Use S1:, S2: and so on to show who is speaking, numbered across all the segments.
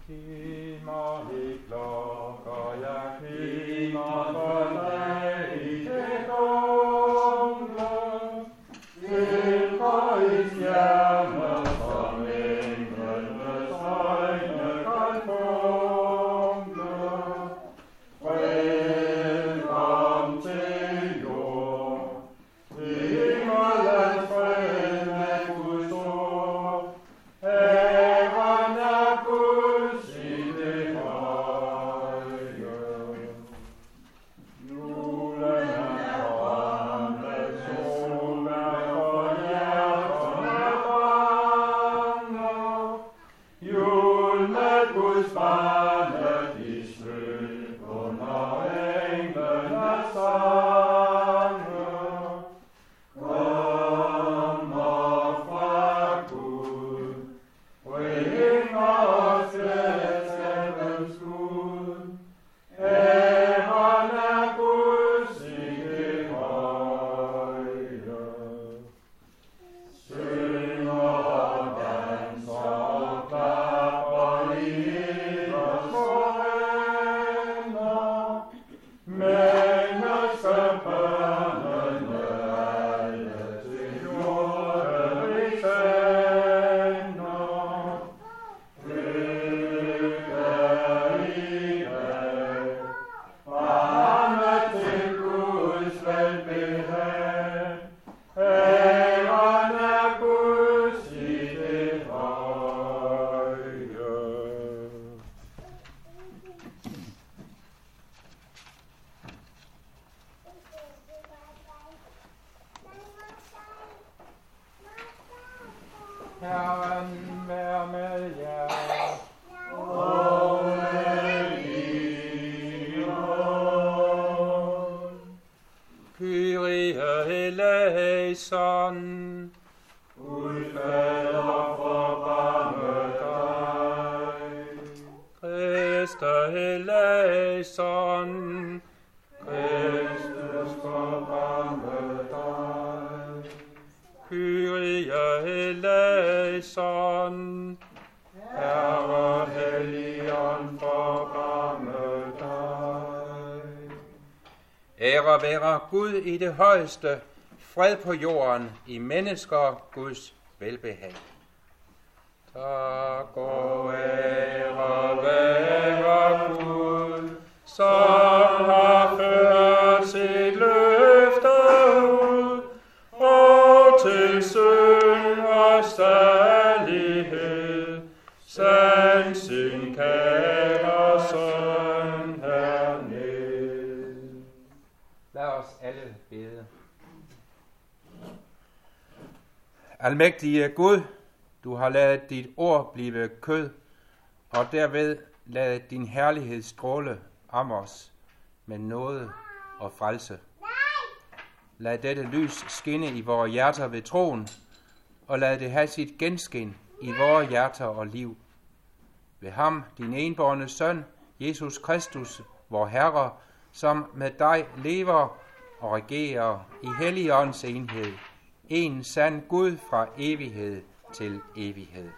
S1: Giv mig de klokker, jeg klinger for dig i det dunkle. Silker i stjerner, som englenes øjne kan fungle. Velkommen til jord, himmelens fred med Guds ord. Æren er Guds i det høje. Julen er kommet, solværk for hjerterne brænder. Jul med Guds barnet i sløb under englenes sange. Kommer fra Gud, bringer os glædskabens Gud. Æren er Guds i det høje. Synger og danser og klapper i vores hænder. Menneskebørnene alle til jorden vi sender. Lykke i dag, fremme til Guds velbehag. Æren er Guds i det høje. Herren vær med jer. Og med din ånd. Kyrie eleison. Gud fader, forbarme dig. Kriste eleison. Kristus, forbarme dig. Kyrie eleison. Herre Helligånd, forbarme dig. Ære være Gud i det højeste, fred på jorden, i mennesker Guds velbehag. Tak og ære være Gud, som har ført sit løfte ud, og til synd og salighed send sin kære søn herned. Lad os alle bede. Almægtige Gud, du har ladet dit ord blive kød, og derved ladet din herlighed stråle om os med nåde og frelse. Lad dette lys skinne i vores hjerter ved troen, og lad det have sit genskin i vores hjerter og liv. Ved ham, din enbårne søn, Jesus Kristus, vor Herre, som med dig lever og regerer i Helligåndens enhed, en sand Gud fra evighed til evighed.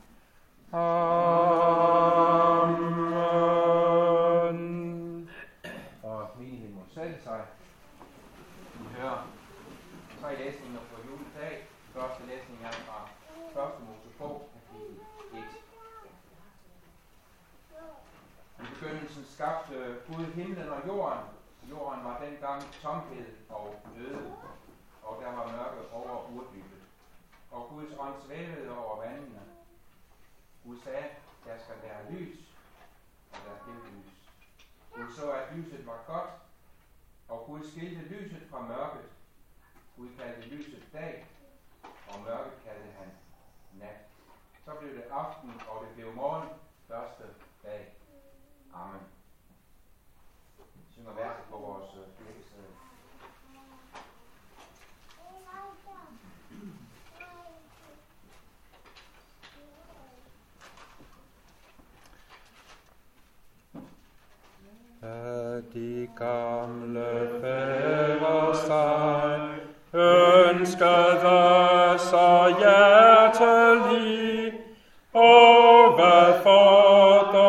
S1: Amen. Og menigheden må sætte sig. Vi hører 3 læsninger på juledag. Første læsning er fra 1. Mosebog, kapitel 1. I begyndelsen skabte Gud himlen og jorden. Jorden var dengang tomhed og øde, og der var mørke over urdybet. Og Guds ånd svævede over vandene. Gud sagde, der skal være lys, og der blev lys. Gud så, at lyset var godt, og Gud skilte lyset fra mørket. Gud kaldte lyset dag, og mørket kaldte han nat. Så blev det aften, og det blev morgen, første dag. Amen. Vi synger verset på vores kirkesæde. De gamle fædre sig ønskede så hjertelig, og hvad fordrer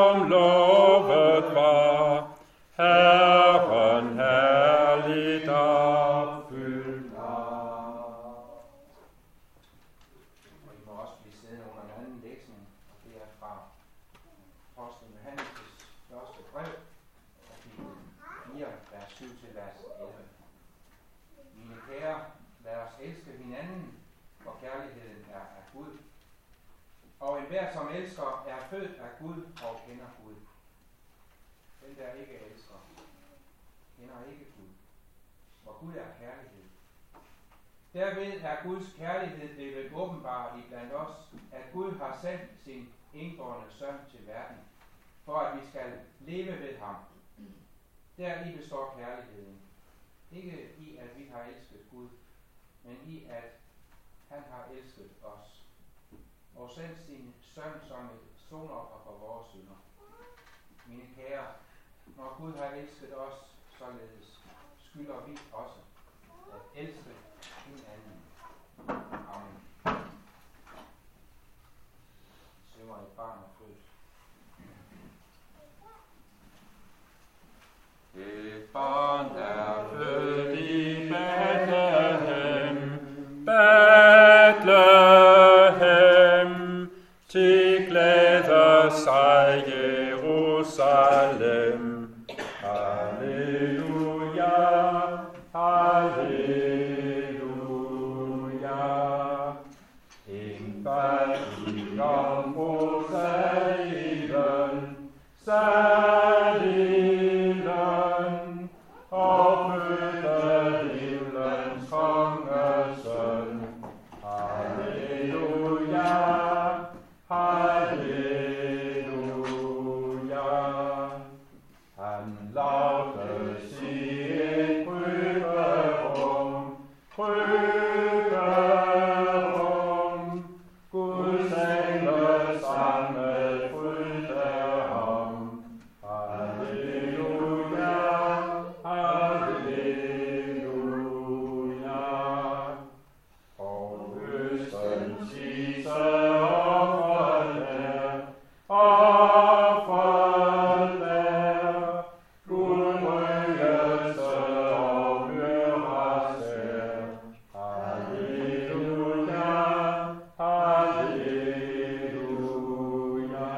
S1: Apostlen Johannes' første brev, kapitel 4, vers 7 til vers 11. Mine kære, lad os elske hinanden, for kærligheden er af Gud. Og enhver, som elsker, er født af Gud og kender Gud. Den, der ikke elsker, kender ikke Gud. For Gud er kærlighed. Derved er Guds kærlighed blevet åbenbar i blandt os, at Gud har sendt sin enbårne søn til verden, for at vi skal leve ved ham. Deri består kærligheden. Ikke i, at vi har elsket Gud, men i, at han har elsket os og sendt sin søn som et sonoffer for vores synder. Mine kære, når Gud har elsket os således, skylder vi også at elske hinanden. Amen. Synger et barn er født.
S2: Et barn er født i Bethlehem, Bethlehem, til glæder sig Jerusalem. Halleluja, halleluja. En fattig jomfru saliven, saliven, og fødte himlens kongesøn. Halleluja, halleluja. Han lavede sig et krybberum, krybberum. Guds engle sammen fulgte ham. Halleluja, halleluja. Og østen sidste offer der, offer der. Guldrøgelse og myrraster. Halleluja, halleluja.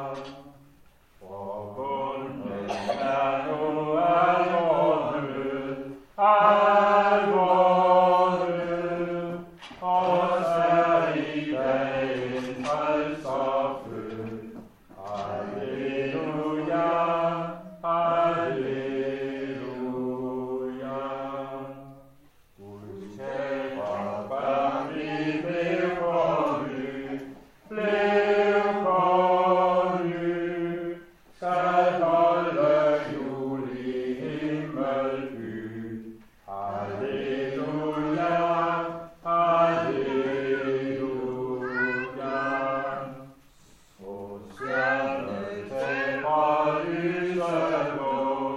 S2: Forbundet er nu alvornet, alvornet, og særlig dagen frelser født. Halleluja, halleluja. Guds kære barn, vi blev forny, skal holde jul i himmelby. Halleluja, halleluja. Og stjernen tænder lyseblå,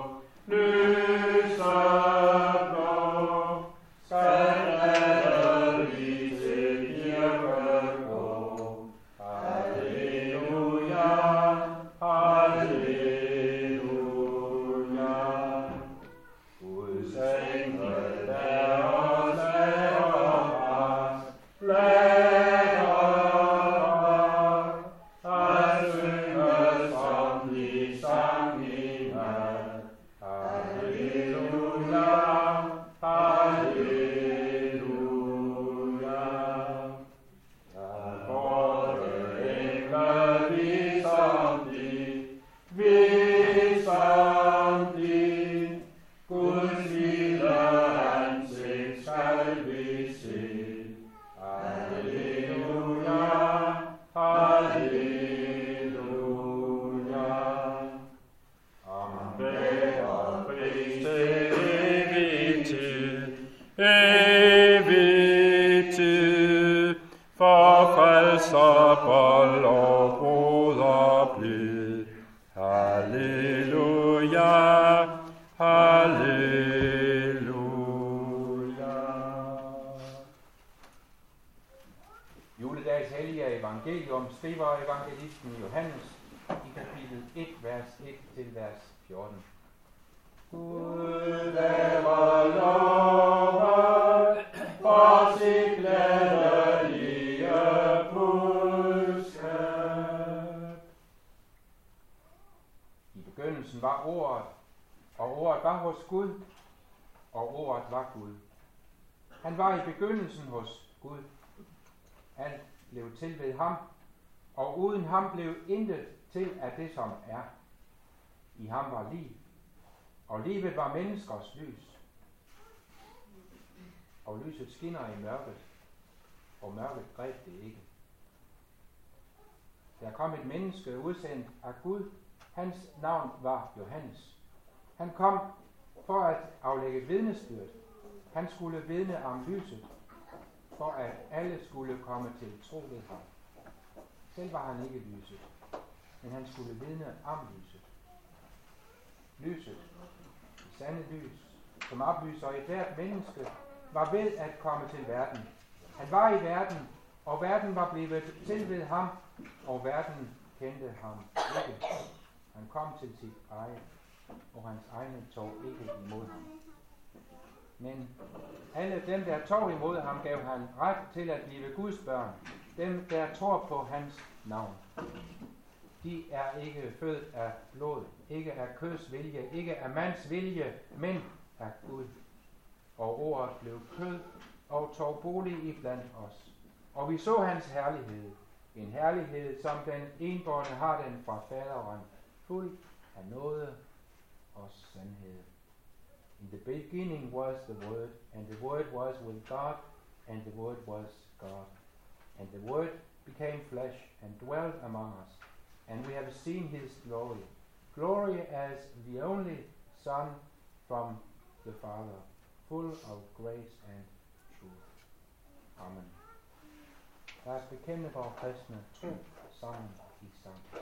S2: lyseblå, skal alle vi til kirken gå. Halleluja, halleluja. Guds engel der os lærer at synge som de sang i nat. Halleluja, halleluja. Der både engle visom de, Guds lille ansigt skal vi se. Halleluja, halleluja. Amen og pris til evig tid, for frelser bold og broder blid. Halleluja, halleluja.
S1: Juledags hellige evangelium skriver evangelisten Johannes i kapitel 1, vers 1 til vers 14.
S2: Gud laver lover for sit glædelige budskab.
S1: begyndelsen var ordet, og ordet var hos Gud, og ordet var Gud. Han var i begyndelsen hos Gud. Alt blev til ved ham, og uden ham blev intet til af det, som er. I ham var liv, og livet var menneskers lys. Og lyset skinner i mørket, og mørket greb det ikke. Der kom et menneske udsendt af Gud. Hans navn var Johannes. Han kom for at aflægge vidnesbyrd. Han skulle vidne om lyset, for at alle skulle komme til tro ved ham. Selv var han ikke lyset, men han skulle vidne om lyset. Lyset, det sande lys, som oplyser et hvert menneske, var ved at komme til verden. Han var i verden, og verden var blevet til ved ham, og verden kendte ham ikke. Han kom til sit eget, og hans egne tog ikke imod ham. Men alle dem, der tog imod ham, gav han ret til at blive Guds børn. Dem, der tror på hans navn. De er ikke født af blod, ikke af køds vilje, ikke af mands vilje, men af Gud. Og ordet blev kød og tog bolig iblandt os. Og vi så hans herlighed. En herlighed, som den enbårne har den fra faderen, fuld af nåde og sandhed. In the beginning was the Word, and the Word was with God, and the Word was God. And the Word became flesh and dwelt among us, and we have seen his glory. Glory as the only Son from the Father, full of grace and truth. Amen. Lad os bekende vores kristne tro sammen i sang.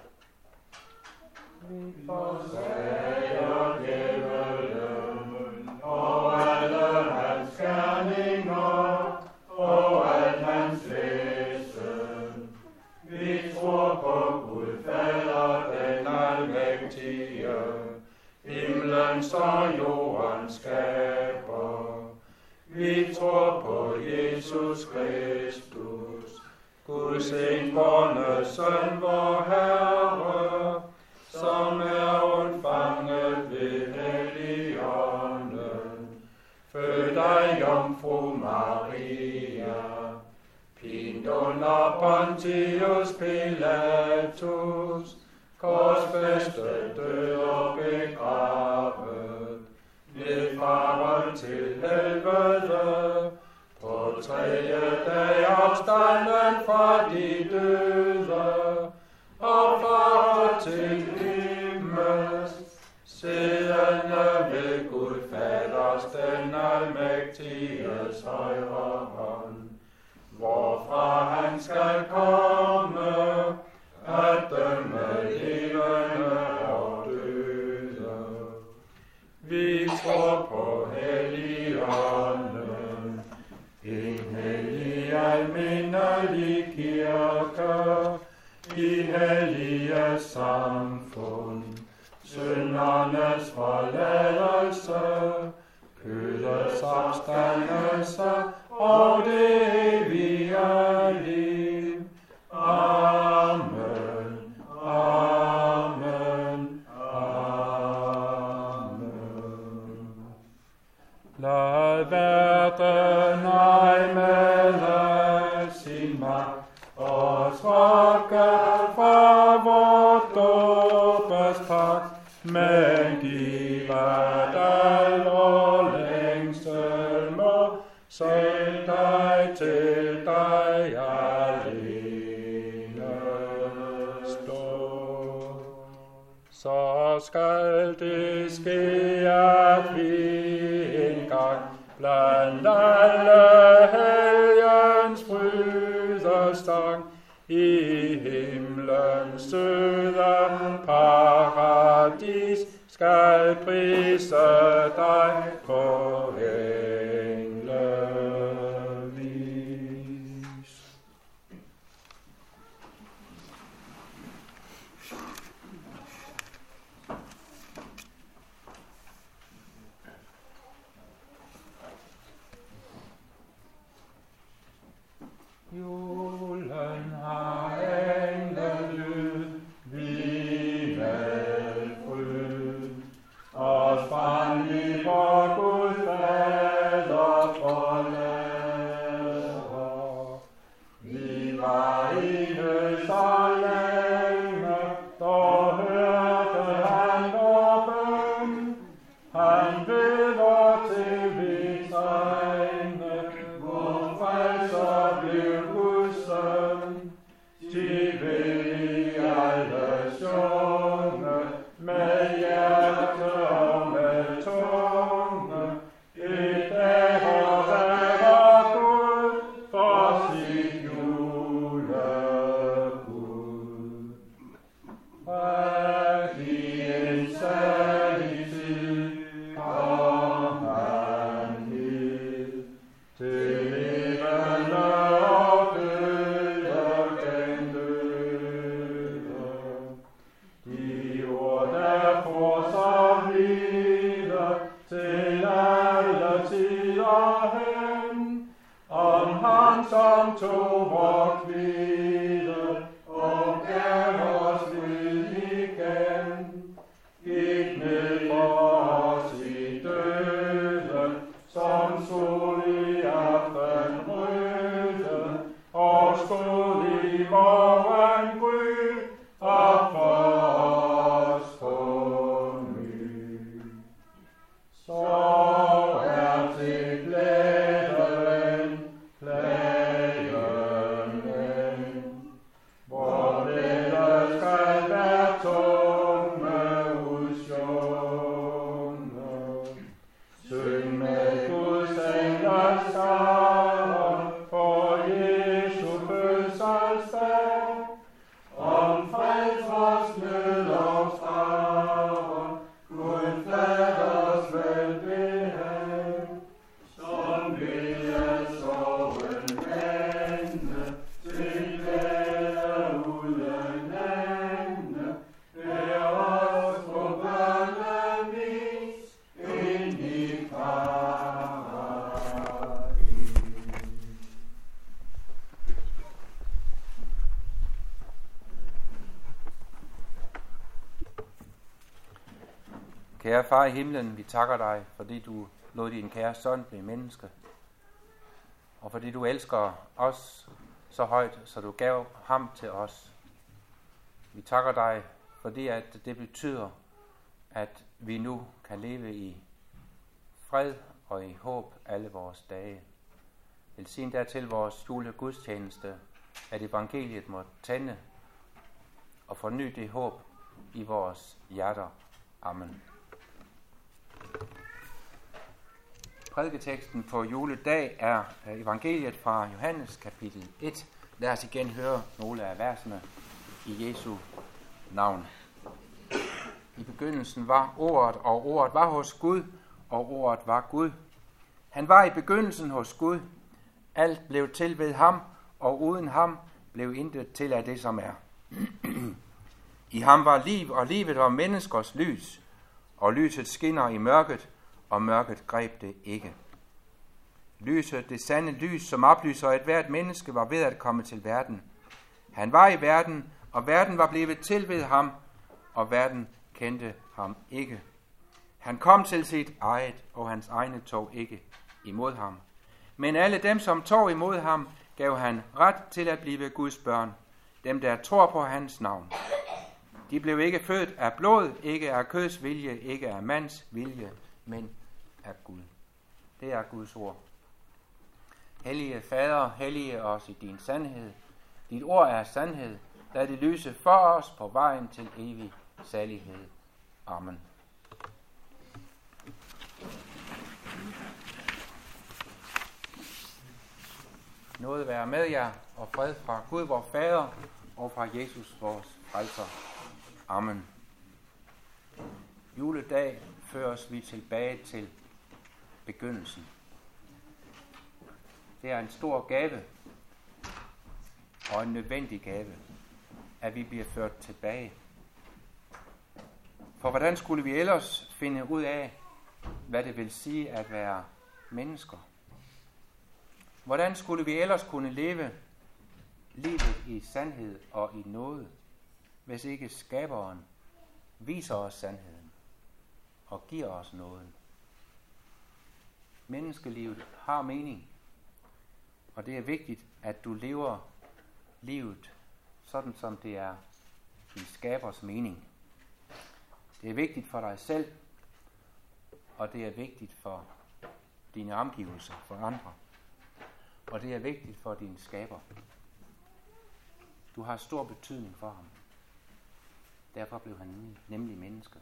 S1: Vi
S2: forsager djævelen og alle hans gerninger og al hans væsen. Vi tror på Gud Fader, den almægtige, himlens og jordens skaber. Vi tror på Jesus Kristus, Guds enbårne søn, vor Herre, som er undfanget ved Helligånden, født af Jomfru Maria, pint under Pontius Pilatus, korsfæstet, død og begravet, nedfaren til helvede, på tredje dag opstanden fra de døde, opfaret til himmels, siddende ved Gud Faders den almægtiges højre hånd, hvorfra han skal komme, at dømme levende og døde. Vi tror på Helligånden, en hellig almindelig kirke, i hellige samfund, syndernes forladelse, kødets opstandelse og det evige liv. Amen, amen, amen. Lad verden ej med sin magt og trække fra vort dåbes pagt, men giv at aldrig længsel må selv dig til dig alene stå. Så skal det ske, at vi engang blandt alle helgens frydestang i himlens søde paradis skal prise dig på englevis. Julen har englelyd, vi vel fryd.
S1: Kære far i himlen, vi takker dig, fordi du lod din kære søn blive menneske. Og fordi du elsker os så højt, så du gav ham til os. Vi takker dig, fordi at det betyder, at vi nu kan leve i fred og i håb alle vores dage. Velsign dertil vores julegudstjeneste, at evangeliet må tænde og forny det håb i vores hjerter. Amen. Prædiketeksten på juledag er evangeliet fra Johannes kapitel 1. Lad os igen høre nogle af versene i Jesu navn. I begyndelsen var ordet, og ordet var hos Gud, og ordet var Gud. Han var i begyndelsen hos Gud. Alt blev til ved ham, og uden ham blev intet til af det, som er. I ham var liv, og livet var menneskers lys, og lyset skinner i mørket, og mørket greb det ikke. Lyset, det sande lys, som oplyser et hvert menneske, var ved at komme til verden. Han var i verden, og verden var blevet til ved ham, og verden kendte ham ikke. Han kom til sit eget, og hans egne tog ikke imod ham. Men alle dem, som tog imod ham, gav han ret til at blive Guds børn, dem der tror på hans navn. De blev ikke født af blod, ikke af køds vilje, ikke af mands vilje, men af Gud. Det er Guds ord. Hellige Fader, hellige os i din sandhed. Dit ord er sandhed. Lad det lyse for os på vejen til evig salighed. Amen. Nåde være med jer, og fred fra Gud vor Fader, og fra Jesus vores frelser. Amen. Juledag føres vi tilbage til begyndelsen. Det er en stor gave, og en nødvendig gave, at vi bliver ført tilbage. For hvordan skulle vi ellers finde ud af, hvad det vil sige at være mennesker? Hvordan skulle vi ellers kunne leve livet i sandhed og i nåde, hvis ikke skaberen viser os sandheden og giver os nåden? Menneskelivet har mening, og det er vigtigt, at du lever livet sådan, som det er i skabers mening. Det er vigtigt for dig selv, og det er vigtigt for dine omgivelser, for andre. Og det er vigtigt for din skaber. Du har stor betydning for ham. Derfor blev han nemlig menneske.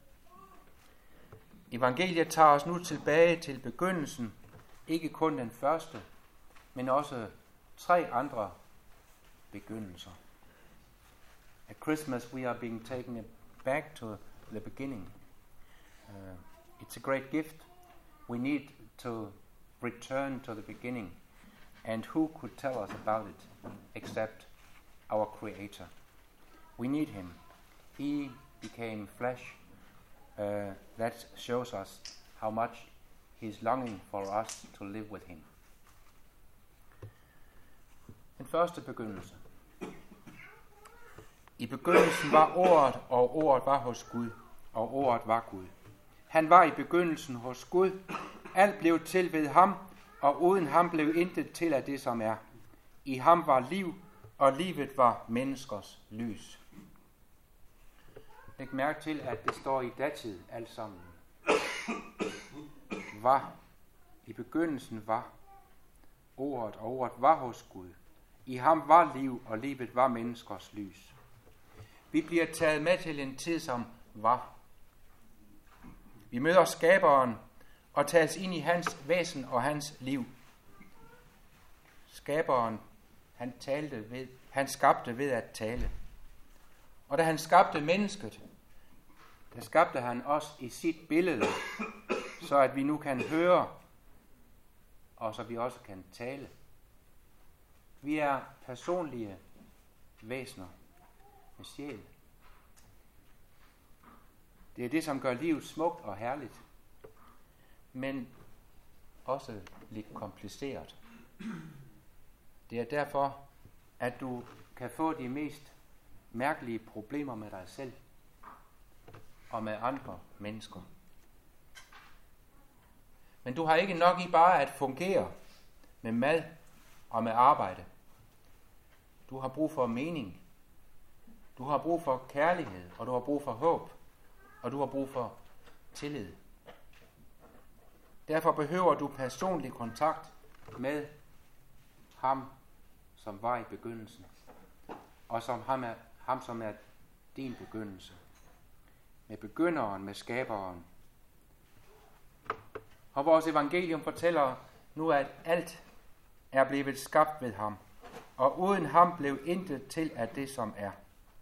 S1: Evangeliet tager os nu tilbage til begyndelsen. Ikke kun den første, men også 3 andre begyndelser. At Christmas we are being taken back to the beginning. It's a great gift. We need to return to the beginning. And who could tell us about it except our Creator? We need him. He became flesh. That shows us how much he's longing for us to live with him. Den første begyndelse. I begyndelsen var ordet, og ordet var hos Gud, og ordet var Gud. Han var i begyndelsen hos Gud. Alt blev til ved ham, og uden ham blev intet til af det, som er. I ham var liv, og livet var menneskers lys. Læg mærke til, at det står i datid alt sammen. Var. I begyndelsen var ordet, og ordet var hos Gud. I ham var liv, og livet var menneskers lys. Vi bliver taget med til en tid, som var. Vi møder skaberen og tages ind i hans væsen og hans liv. Skaberen, han skabte ved at tale. Og da han skabte mennesket, der skabte han os i sit billede, så at vi nu kan høre, og så vi også kan tale. Vi er personlige væsener med sjæl. Det er det, som gør livet smukt og herligt, men også lidt kompliceret. Det er derfor, at du kan få de mest mærkelige problemer med dig selv, og med andre mennesker. Men du har ikke nok i bare at fungere med mad og med arbejde. Du har brug for mening. Du har brug for kærlighed, og du har brug for håb, og du har brug for tillid. Derfor behøver du personlig kontakt med ham, som var i begyndelsen, og som ham, som er din begyndelse. Med begynderen, med skaberen. Og vores evangelium fortæller nu, at alt er blevet skabt ved ham, og uden ham blev intet til af det, som er.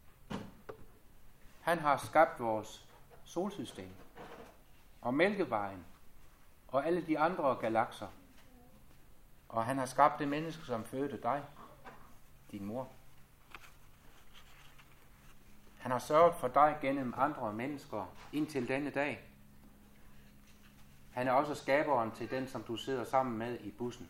S1: Han har skabt vores solsystem, og Mælkevejen, og alle de andre galakser. Og han har skabt det menneske, som fødte dig, din mor. Han har sørget for dig gennem andre mennesker indtil denne dag. Han er også skaberen til den, som du sidder sammen med i bussen.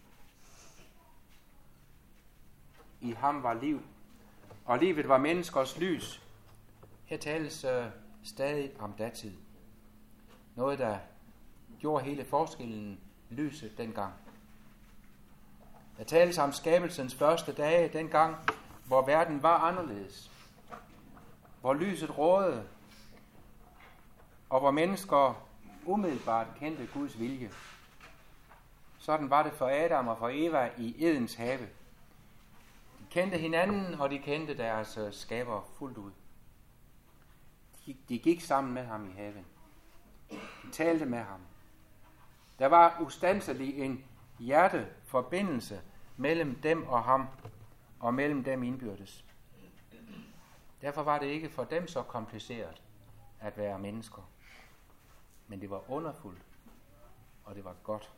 S1: I ham var liv, og livet var menneskers lys. Her tales stadig om datid. Noget, der gjorde hele forskellen lyset dengang. Der tales om skabelsens første dage, dengang, hvor verden var anderledes. Hvor lyset rådede, og hvor mennesker umiddelbart kendte Guds vilje. Sådan var det for Adam og for Eva i Edens have. De kendte hinanden, og de kendte deres skaber fuldt ud. De gik sammen med ham i haven. De talte med ham. Der var ustandselig en hjerteforbindelse mellem dem og ham, og mellem dem indbyrdes. Derfor var det ikke for dem så kompliceret at være mennesker. Men det var underfuldt, og det var godt.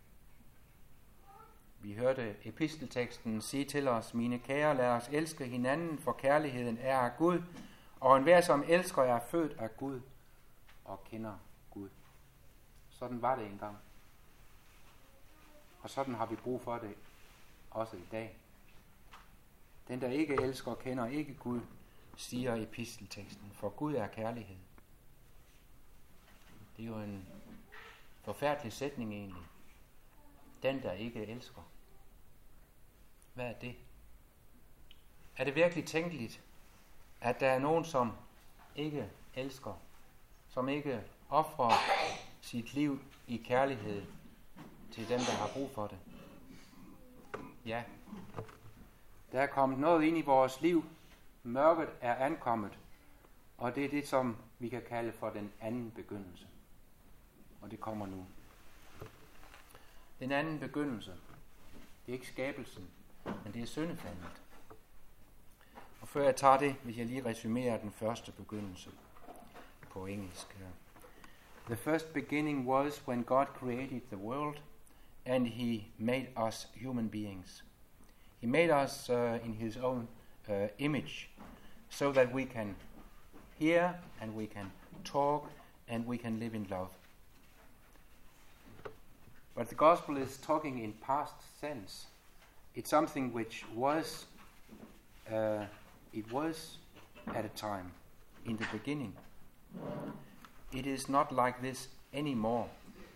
S1: Vi hørte epistelteksten sige til os: mine kære, lad os elske hinanden, for kærligheden er af Gud, og enhver, som elsker, er født af Gud og kender Gud. Sådan var det engang. Og sådan har vi brug for det også i dag. Den, der ikke elsker, kender ikke Gud, siger epistelteksten, for Gud er kærlighed. Det er jo en forfærdelig sætning egentlig. Den, der ikke elsker. Hvad er det? Er det virkelig tænkeligt, at der er nogen, som ikke elsker, som ikke ofrer sit liv i kærlighed til dem, der har brug for det? Ja. Der er kommet noget ind i vores liv. Mørket er ankommet, og det er det, som vi kan kalde for den anden begyndelse. Og det kommer nu. Den anden begyndelse, det er ikke skabelsen, men det er syndefaldet. Og før jeg tager det, vil jeg lige resumere den første begyndelse på engelsk. The first beginning was when God created the world, and he made us human beings. He made us in his own image, so that we can hear, and we can talk, and we can live in love. But the gospel is talking in past tense. It's something which was, it was at a time, in the beginning. It is not like this anymore.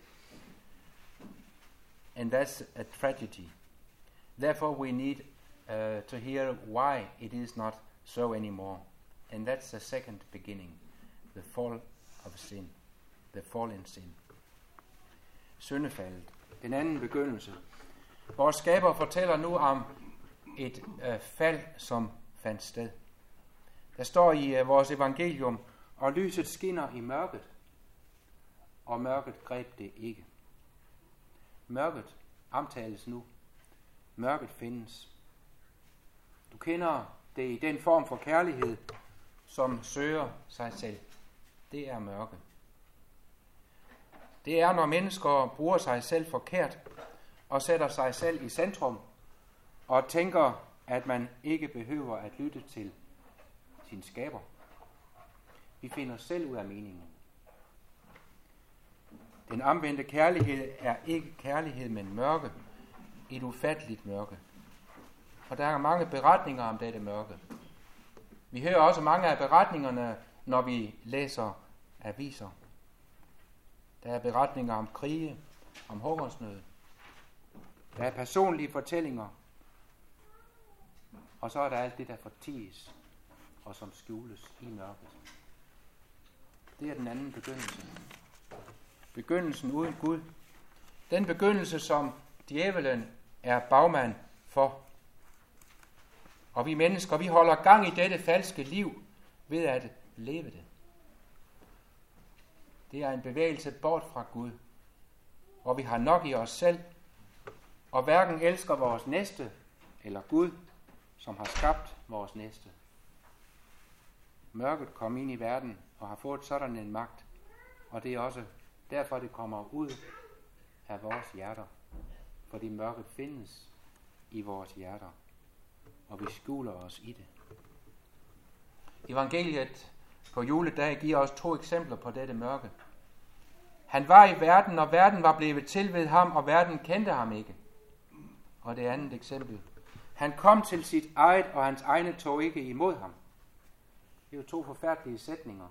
S1: And that's a tragedy. Therefore we need to hear why it is not so anymore. And that's the second beginning, the fall of sin, the fall in sin. Syndefaldet, den anden begyndelse. Vores skaber fortæller nu om et fald, som fandt sted. Der står i vores evangelium, og lyset skinner i mørket, og mørket greb det ikke. Mørket omtales nu. Mørket findes. Du kender det i den form for kærlighed, som søger sig selv. Det er mørke. Det er, når mennesker bruger sig selv forkert og sætter sig selv i centrum og tænker, at man ikke behøver at lytte til sin skaber. Vi finder selv ud af meningen. Den omvendte kærlighed er ikke kærlighed, men mørke. Et ufatteligt mørke. Og der er mange beretninger om dette mørke. Vi hører også mange af beretningerne, når vi læser aviser. Der er beretninger om krige, om hungersnød. Der er personlige fortællinger. Og så er der alt det, der forties og som skjules i mørket. Det er den anden begyndelse. Begyndelsen uden Gud. Den begyndelse, som djævelen er bagmand for. Og vi mennesker, vi holder gang i dette falske liv ved at leve det. Det er en bevægelse bort fra Gud, hvor vi har nok i os selv, og hverken elsker vores næste eller Gud, som har skabt vores næste. Mørket kom ind i verden og har fået sådan en magt, og det er også derfor, det kommer ud af vores hjerter, fordi mørket findes i vores hjerter, og vi skjuler os i det. Evangeliet på juledag giver os 2 eksempler på dette mørke. Han var i verden, og verden var blevet til ved ham, og verden kendte ham ikke. Og det andet eksempel. Han kom til sit eget, og hans egne tog ikke imod ham. Det er jo 2 forfærdelige sætninger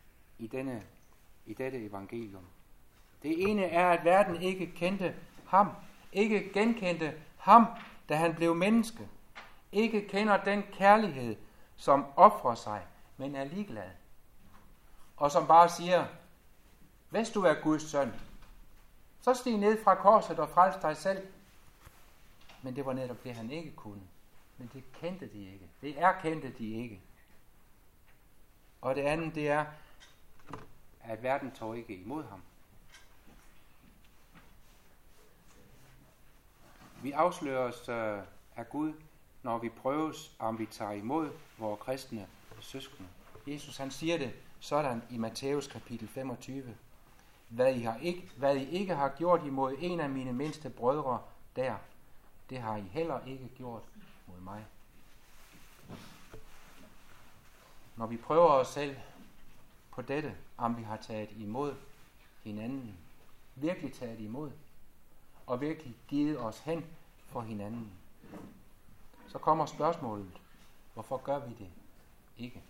S1: i dette evangelium. Det ene er, at verden ikke kendte ham, ikke genkendte ham, da han blev menneske. Ikke kender den kærlighed, som ofrer sig, men er ligeglad. Og som bare siger, hvis du er Guds søn, så stig ned fra korset og frels dig selv. Men det var netop det, han ikke kunne. Men det kendte de ikke. Det erkendte de ikke. Og det andet, det er, at verden tog ikke imod ham. Vi afsløres af Gud, når vi prøves, om vi tager imod vores kristne søskende. Jesus, han siger det sådan i Matthæus kapitel 25. Hvad I ikke har gjort imod en af mine mindste brødre der, det har I heller ikke gjort mod mig. Når vi prøver os selv på dette, om vi har taget imod hinanden, virkelig taget imod, og virkelig givet os hen for hinanden, så kommer spørgsmålet, hvorfor gør vi det ikke?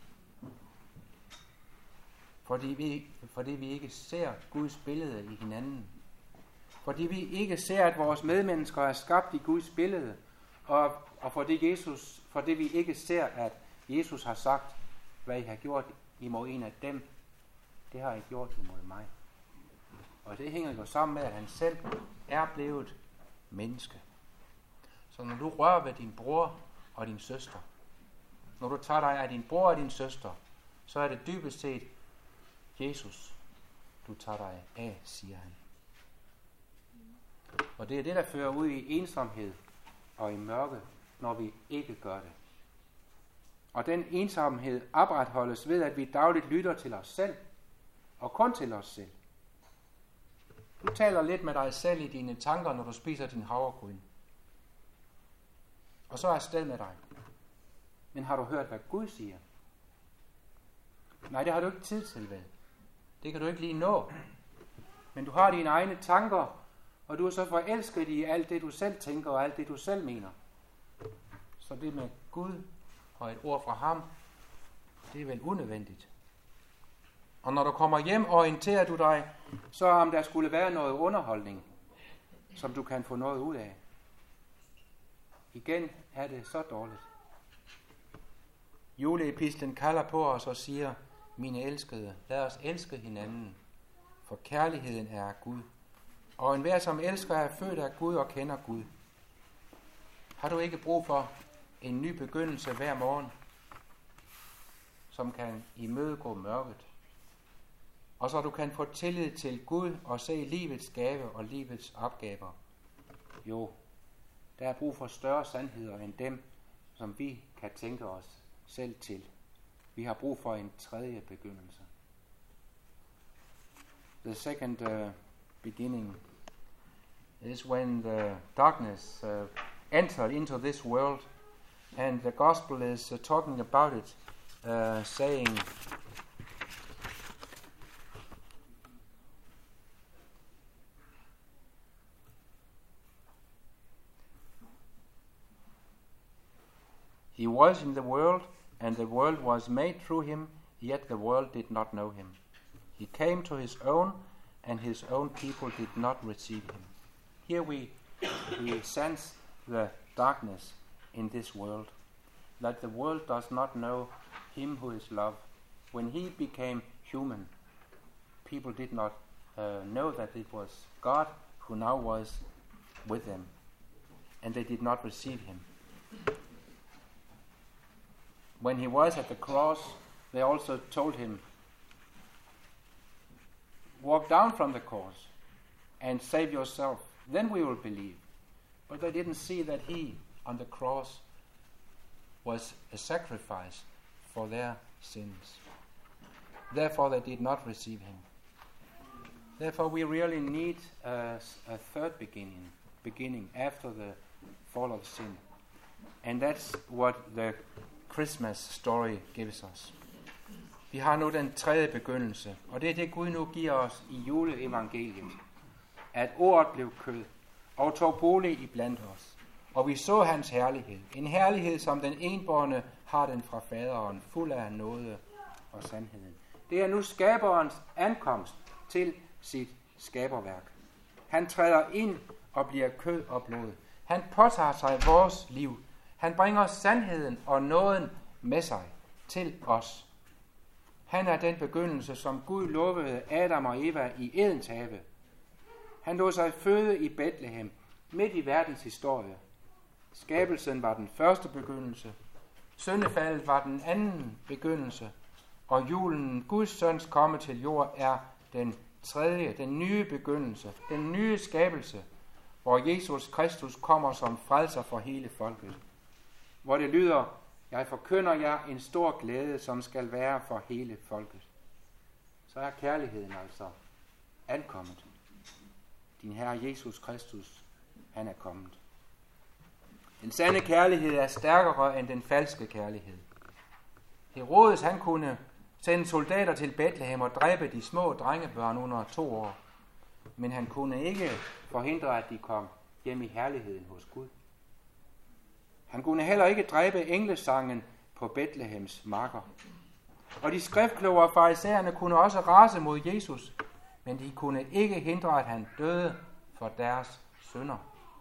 S1: Fordi vi ikke ser Guds billede i hinanden. Fordi vi ikke ser, at vores medmennesker er skabt i Guds billede. Og fordi vi ikke ser, at Jesus har sagt, hvad I har gjort imod en af dem, det har I gjort imod mig. Og det hænger jo sammen med, at han selv er blevet menneske. Så når du rører ved din bror og din søster, når du tager dig af din bror og din søster, så er det dybest set Jesus, du tager dig af, siger han. Og det er det, der fører ud i ensomhed og i mørke, når vi ikke gør det. Og den ensomhed opretholdes ved, at vi dagligt lytter til os selv, og kun til os selv. Du taler lidt med dig selv i dine tanker, når du spiser din havregryn. Og så er afsted med dig. Men har du hørt, hvad Gud siger? Nej, det har du ikke tid til, vel? Det kan du ikke lige nå. Men du har dine egne tanker, og du er så forelsket i alt det, du selv tænker, og alt det, du selv mener. Så det med Gud og et ord fra ham, det er vel unødvendigt. Og når du kommer hjem, orienterer du dig, så om der skulle være noget underholdning, som du kan få noget ud af. Igen er det så dårligt. Juleepistlen kalder på os og siger, mine elskede, lad os elske hinanden, for kærligheden er af Gud. Og enhver, som elsker, er født af Gud og kender Gud. Har du ikke brug for en ny begyndelse hver morgen, som kan imødegå mørket? Og så du kan få tillid til Gud og se livets gave og livets opgaver. Jo, der er brug for større sandheder end dem, som vi kan tænke os selv til. Vi har brug for en tredje begyndelse. The second beginning is when the darkness entered into this world, and the gospel is talking about it, saying, He was in the world, and the world was made through him, yet the world did not know him. He came to his own, and his own people did not receive him. Here we sense the darkness in this world, that the world does not know him who is love. When he became human, people did not know that it was God who now was with them, and they did not receive him. When he was at the cross, they also told him, walk down from the cross and save yourself, then we will believe. But they didn't see that he on the cross was a sacrifice for their sins. Therefore they did not receive him. Therefore we really need a third beginning after the fall of sin. And that's what the Christmas story gives us. Vi har nu den tredje begyndelse, og det er det Gud nu giver os i juleevangeliet. At ordet blev kød og tog bolig iblandt os, og vi så hans herlighed. En herlighed, som den enbårne har den fra faderen, fuld af nåde og sandheden. Det er nu skaberens ankomst til sit skaberværk. Han træder ind og bliver kød og blod. Han påtager sig vores liv. Han bringer sandheden og nåden med sig til os. Han er den begyndelse, som Gud lovede Adam og Eva i Edens have. Han lod sig føde i Bethlehem, midt i verdens historie. Skabelsen var den første begyndelse. Syndefaldet var den anden begyndelse. Og julen, Guds søns komme til jord, er den tredje, den nye begyndelse, den nye skabelse, hvor Jesus Kristus kommer som frelser for hele folket. Hvor det lyder, jeg forkynder jer en stor glæde, som skal være for hele folket. Så er kærligheden altså ankommet. Din Herre Jesus Kristus, han er kommet. Den sande kærlighed er stærkere end den falske kærlighed. Herodes, han kunne sende soldater til Bethlehem og dræbe de små drengebørn under 2 år. Men han kunne ikke forhindre, at de kom hjem i herligheden hos Gud. Han kunne heller ikke dræbe englesangen på Bethlehems marker. Og de skriftkloge og farisæerne kunne også rase mod Jesus, men de kunne ikke hindre, at han døde for deres synder.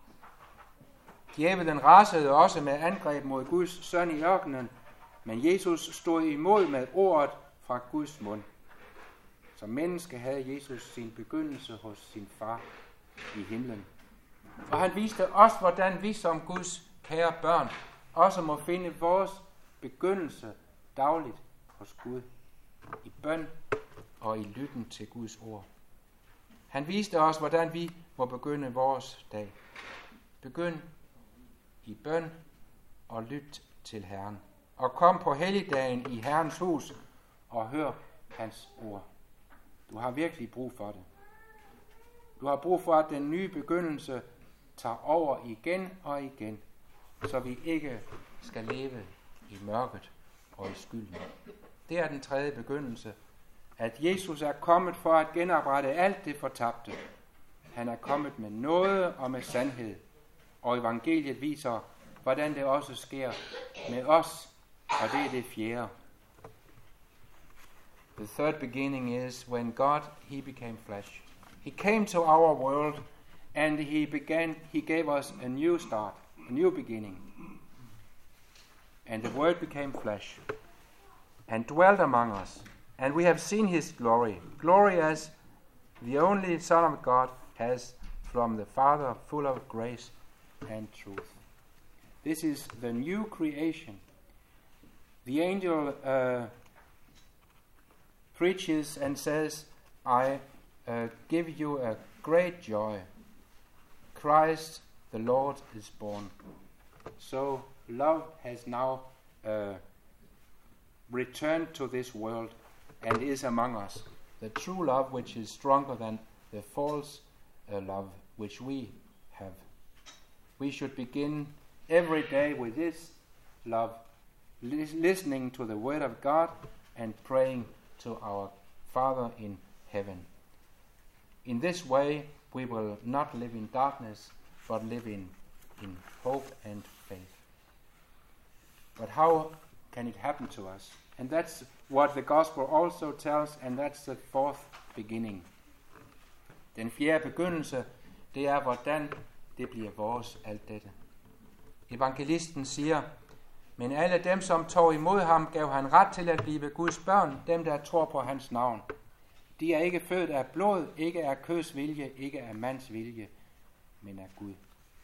S1: Djævelen rasede også med angreb mod Guds søn i ørkenen, men Jesus stod imod med ordet fra Guds mund. Som menneske havde Jesus sin begyndelse hos sin far i himlen. Og han viste os, hvordan vi som Guds kære børn også må finde vores begyndelse dagligt hos Gud, i bøn og i lytten til Guds ord. Han viste os, hvordan vi må begynde vores dag. Begynd i bøn og lyt til Herren. Og kom på helligdagen i Herrens hus og hør hans ord. Du har virkelig brug for det. Du har brug for, at den nye begyndelse tager over igen og igen, så vi ikke skal leve i mørket og i skylden. Det er den tredje begyndelse, at Jesus er kommet for at genoprette alt det fortabte. Han er kommet med nåde og med sandhed, og evangeliet viser, hvordan det også sker med os, og det er det fjerde. The third beginning is when God, he became flesh. He came to our world and he gave us a new start, a new beginning. And the word became flesh and dwelt among us. And we have seen his glory. Glory as the only Son of God has from the Father, full of grace and truth. This is the new creation. The angel preaches and says, I give you a great joy. Christ the Lord is born. So love has now returned to this world and is among us. The true love which is stronger than the false love which we have. We should begin every day with this love, listening to the word of God and praying to our Father in heaven. In this way, we will not live in darkness, but live in hope and faith. But how can it happen to us? And that's what the gospel also tells, and that's the fourth beginning. Den fjerde begyndelse, det er, hvordan det bliver vores, alt dette. Evangelisten siger, men alle dem, som tog imod ham, gav han ret til at blive Guds børn, dem, der tror på hans navn. De er ikke født af blod, ikke af køds vilje, ikke af mands vilje, men af Gud.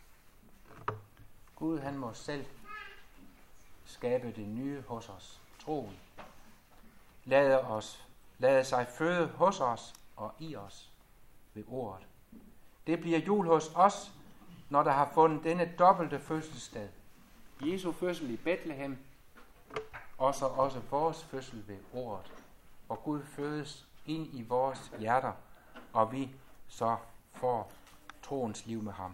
S1: Gud, han må selv skabe det nye hos os, troen. Lade sig føde hos os og i os ved ordet. Det bliver jul hos os, når der har fundet denne dobbelte fødselssted. Jesu fødsel i Bethlehem, og så også vores fødsel ved ordet, hvor Gud fødes ind i vores hjerter, og vi så får troens liv med ham.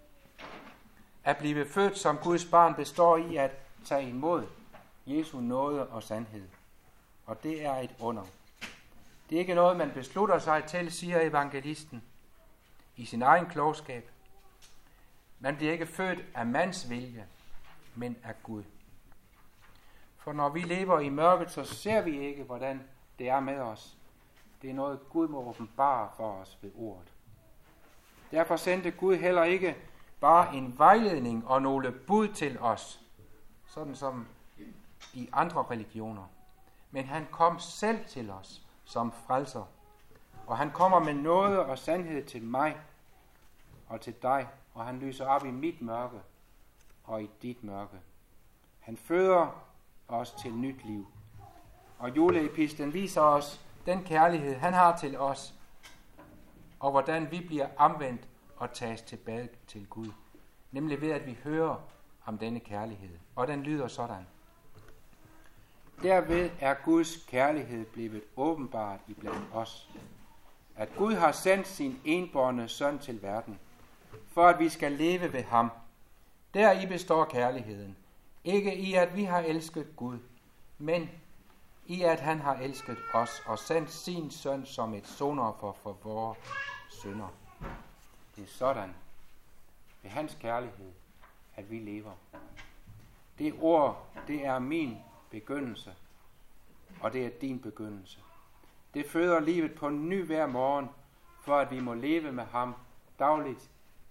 S1: At blive født som Guds barn består i at tage imod Jesu nåde og sandhed. Og det er et under. Det er ikke noget, man beslutter sig til, siger evangelisten, i sin egen klogskab. Man bliver ikke født af mands vilje, men af Gud. For når vi lever i mørket, så ser vi ikke, hvordan det er med os. Det er noget, Gud må åbenbare for os ved ordet. Derfor sendte Gud heller ikke bare en vejledning og nogle bud til os, sådan som i andre religioner. Men han kom selv til os som frelser. Og han kommer med nåde og sandhed til mig og til dig, og han lyser op i mit mørke og i dit mørke. Han føder os til nyt liv. Og juleepistlen viser os den kærlighed, han har til os, og hvordan vi bliver omvendt og tages tilbage til Gud. Nemlig ved, at vi hører om denne kærlighed. Og den lyder sådan. Derved er Guds kærlighed blevet åbenbart iblandt os. At Gud har sendt sin enbårne søn til verden, for at vi skal leve ved ham. Deri består kærligheden. Ikke i, at vi har elsket Gud, men i, at han har elsket os og sendt sin søn som et sonoffer for vores synder. Det er sådan, ved hans kærlighed, at vi lever. Det ord, det er min begyndelse, og det er din begyndelse. Det føder livet på ny hver morgen, for at vi må leve med ham dagligt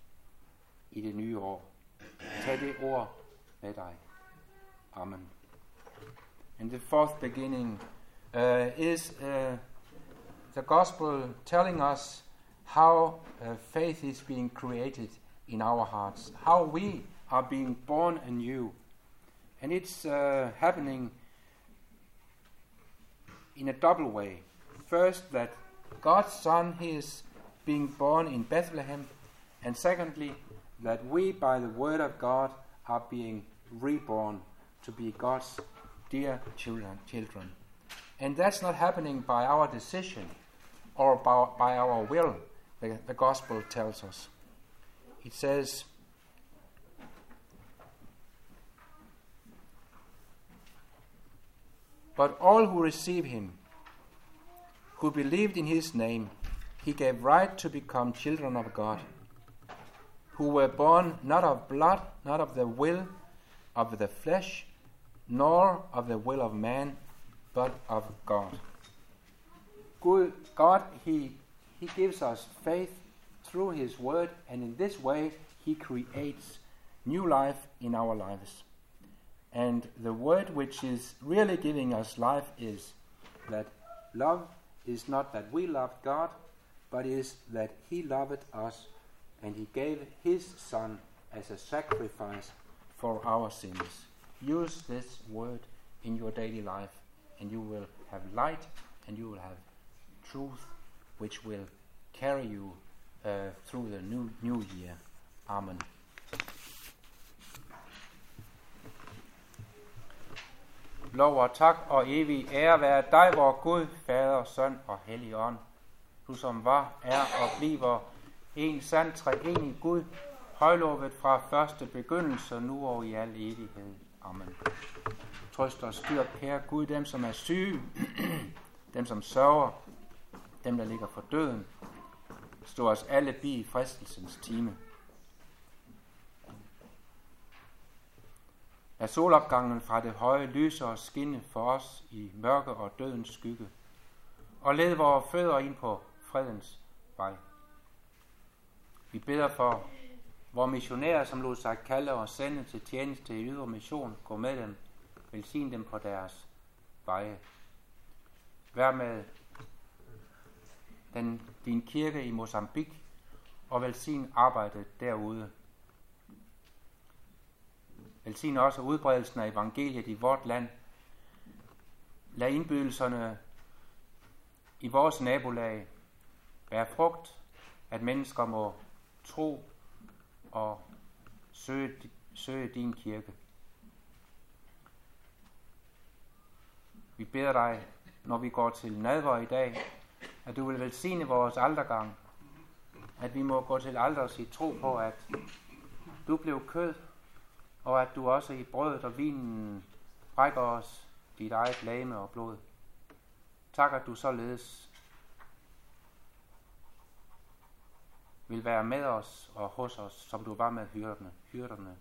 S1: i det nye år. Tag det ord med dig. Amen. And the fourth beginning is the gospel telling us how faith is being created in our hearts, how we are being born anew. And it's happening in a double way. First, that God's Son, he is being born in Bethlehem, and secondly, that we, by the word of God, are being reborn to be God's dear children. And that's not happening by our decision or by our will, the gospel tells us. It says, but all who receive him, who believed in his name, he gave right to become children of God, who were born not of blood, not of the will of the flesh, nor of the will of man, but of God. God, he gives us faith through his word, and in this way he creates new life in our lives. And the word which is really giving us life is that love is not that we loved God, but is that he loved us and he gave his son as a sacrifice for our sins. Use this word in your daily life and you will have light and you will have truth which will carry you through the new year. Amen. Lov og tak og evig ære være dig, vor Gud, Fader, Søn og Hellig Ånd, du som var, er og bliver en sand treenig Gud, højlovet fra første begyndelse, nu og i al evighed. Amen. Trøst og styrk, kære Gud, dem som er syge, dem som sørger, dem der ligger for døden. Stå os alle bi i fristelsens time. Lad solopgangen fra det høje lyse og skinne for os i mørke og dødens skygge, og led vores fødder ind på fredens vej. Vi beder for vores missionærer, som lod sig kalde og sende til tjeneste i ydre mission. Gå med dem, velsign dem på deres veje. Vær med din kirke i Mozambique, og velsign arbejdet derude. Velsign også udbredelsen af evangeliet i vort land. Lad indbydelserne i vores nabolag bære frugt, at mennesker må tro og søge din kirke. Vi beder dig, når vi går til nadver i dag, at du vil velsigne vores altergang, at vi må gå til alters i tro på, at du blev kød, og at du også i brødet og vinen rækker os dit eget legeme og blod. Tak, at du således vil være med os og hos os, som du var med hyrderne.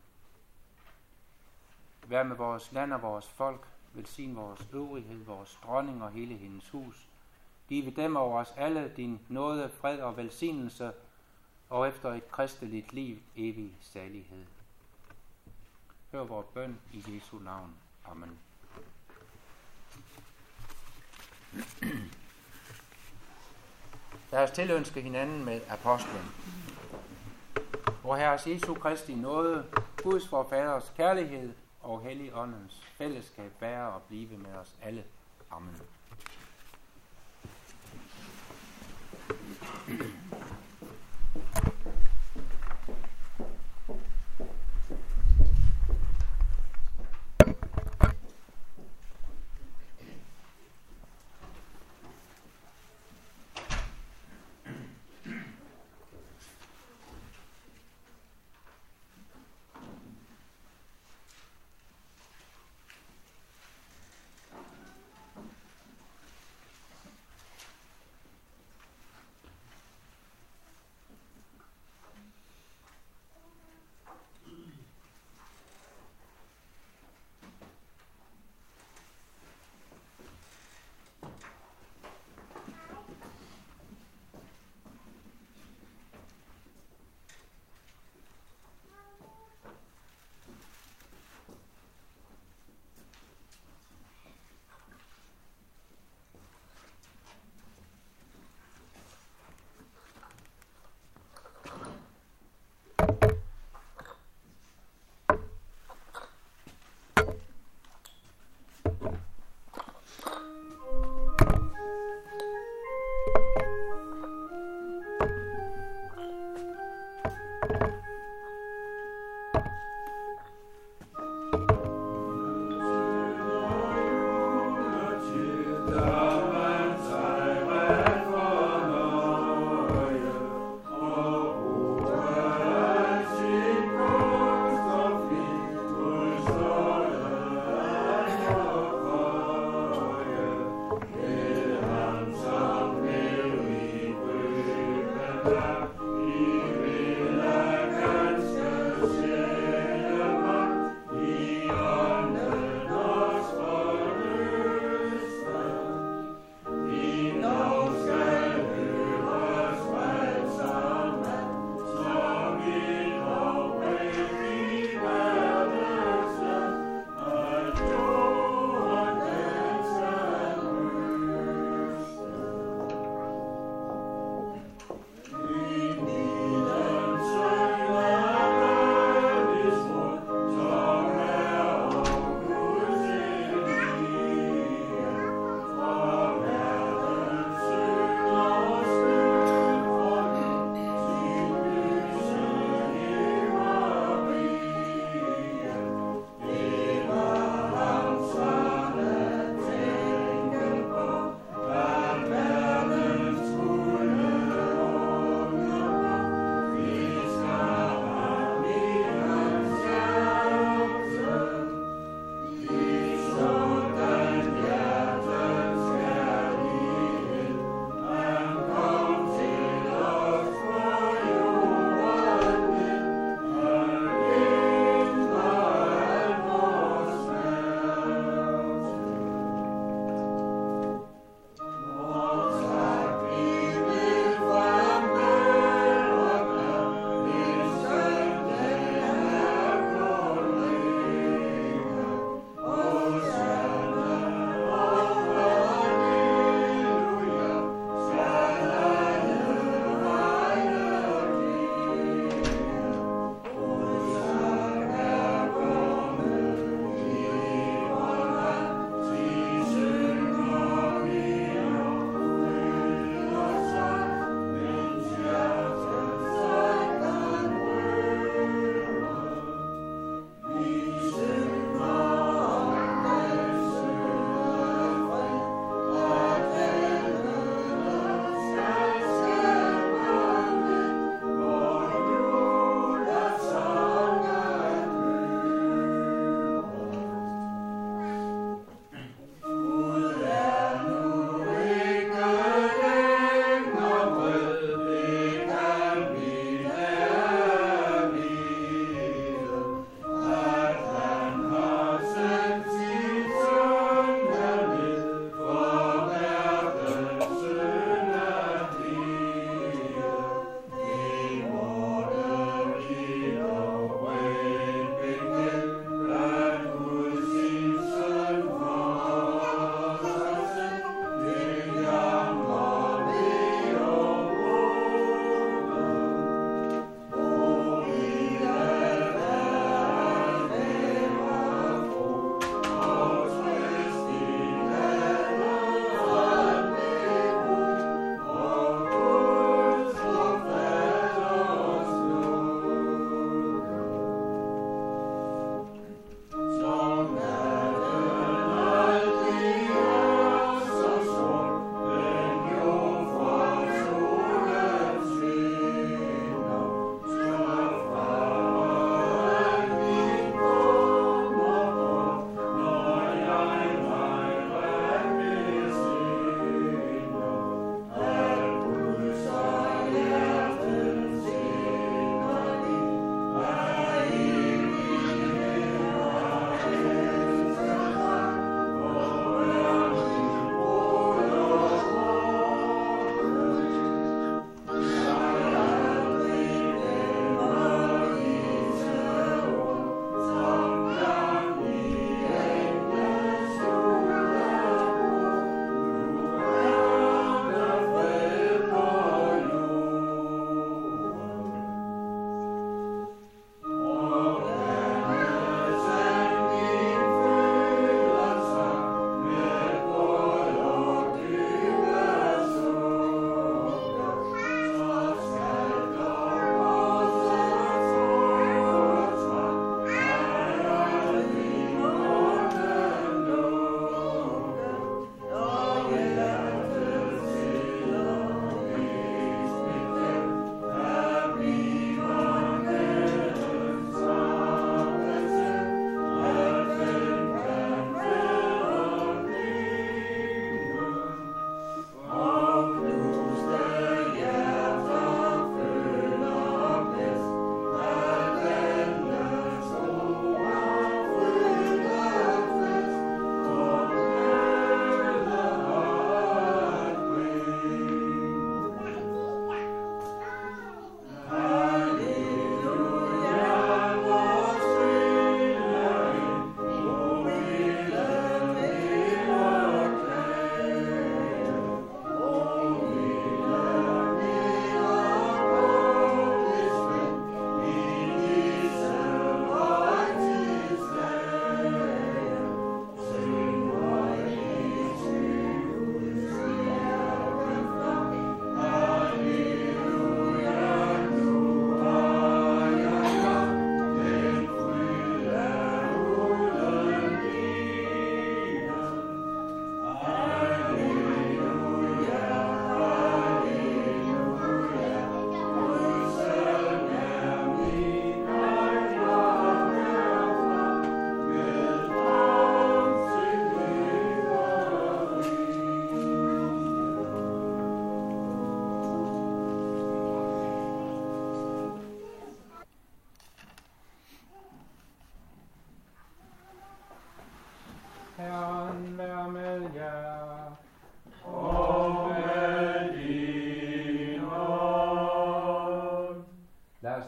S1: Vær med vores land og vores folk, velsign vores øvrighed, vores dronning og hele hendes hus. Give dem over os alle din nåde, fred og velsignelse, og efter et kristeligt liv evig salighed. Hør vores bøn i Jesu navn. Amen. Lad os tilønske hinanden med apostlen. Vor Herres Jesu Kristi nåde, Guds vor Faders kærlighed og Helligåndens fællesskab være og blive med os alle. Amen.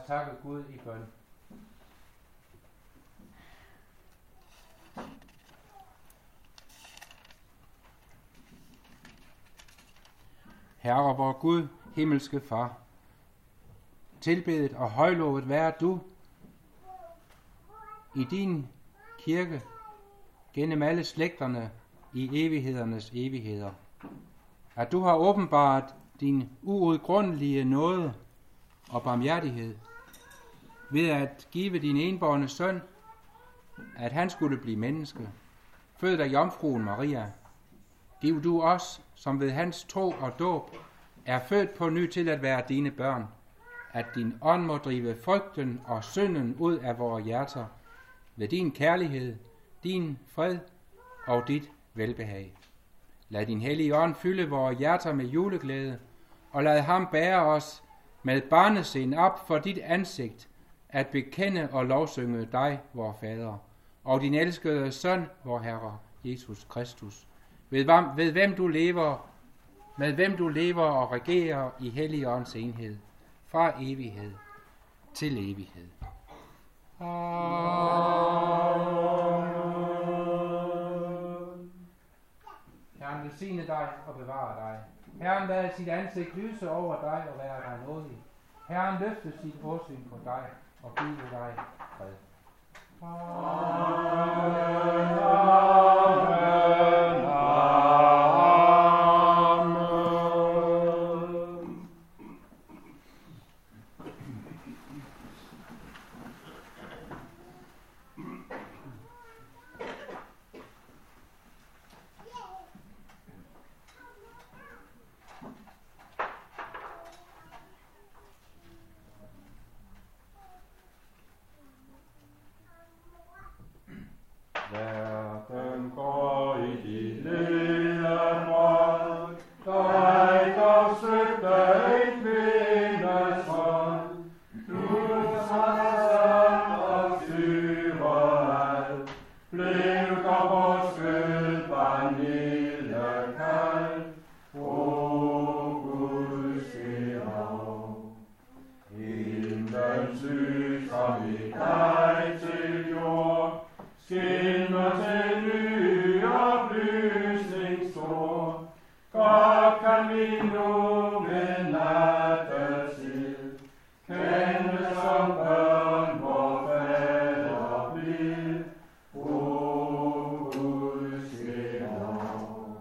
S1: takke Gud i bøn. Herre vor Gud, himmelske Far, tilbedet og højlovet være du i din kirke gennem alle slægterne i evighedernes evigheder. At du har åbenbart din uudgrundelige nåde og barmhjertighed ved at give din enbårne søn, at han skulle blive menneske, født af jomfruen Maria. Giv du os, som ved hans tro og dåb er født på ny til at være dine børn, at din ånd må drive frygten og synden ud af vores hjerter ved din kærlighed, din fred og dit velbehag. Lad din hellige ånd fylde vores hjerter med juleglæde, og lad ham bære os med barnesind op for dit ansigt, at bekende og lovsynge dig, vor Fader, og din elskede Søn, vor Herre, Jesus Kristus, med hvem du lever og regerer i Helligåndens enhed, fra evighed til evighed. Amen. Herren velsigne dig og bevare dig. Herren lade sit ansigt lyse over dig og være dig nådig. Herren løfte sit åsyn på dig og give dig fred.
S2: Verden går i de lille dig der søgte en kvindes hånd. Du satte og syver alt, blev der vores skyld vanille kald. O Guds lov, himlens lys kom i dig til jord, skinner til ny oplysning stor. Godt kan vi nu ved nattetid kende som børn vor Fader bliv. O Guds lov,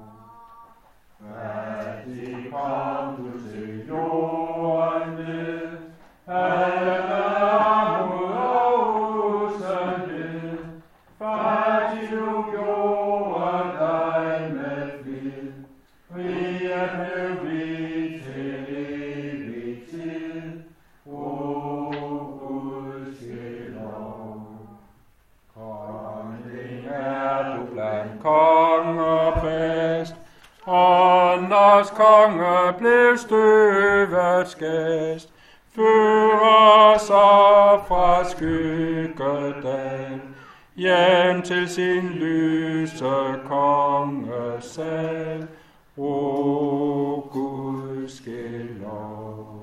S2: fattig kom du til jorden ned, alle der mod osenhed. Fattig du gjorde dig med flid, riget blev vi til evig tid. O Guds lov, kongelig er du blandt konger bedst, ånders konge blev støvets gæst. Fører sig fra skyggedal hjem til sin lyse kongesal. O Guds lov.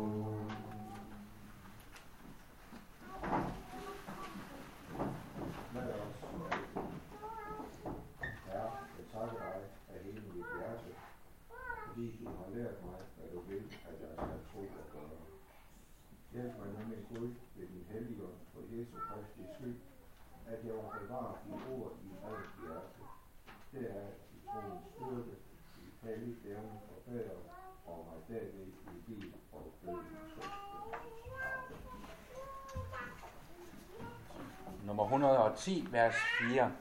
S3: Herre, jeg takker dig af hele mit hjerte, fordi du har lært mig, hvad du vil, at jeg skal tro og gøre. Hjælp mig nu, min Gud, ved din Helligånd for Jesu Kristi skyld, at jeg må bevare de ord i alt hjerte. Det er i troens styrke, i hellig evne og bære, og mig derved i liv og døden trøste.
S1: Nummer 110, vers 4.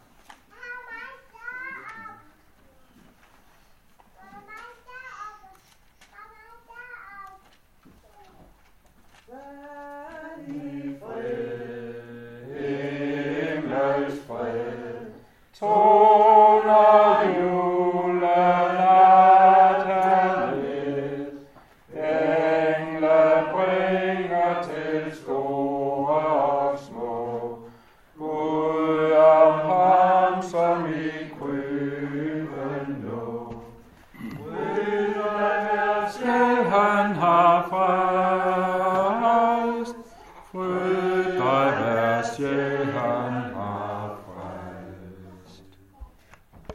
S2: Himlens fred, toner julenatten ned. Engle bringer til store og små bud om ham, som i kryben lå.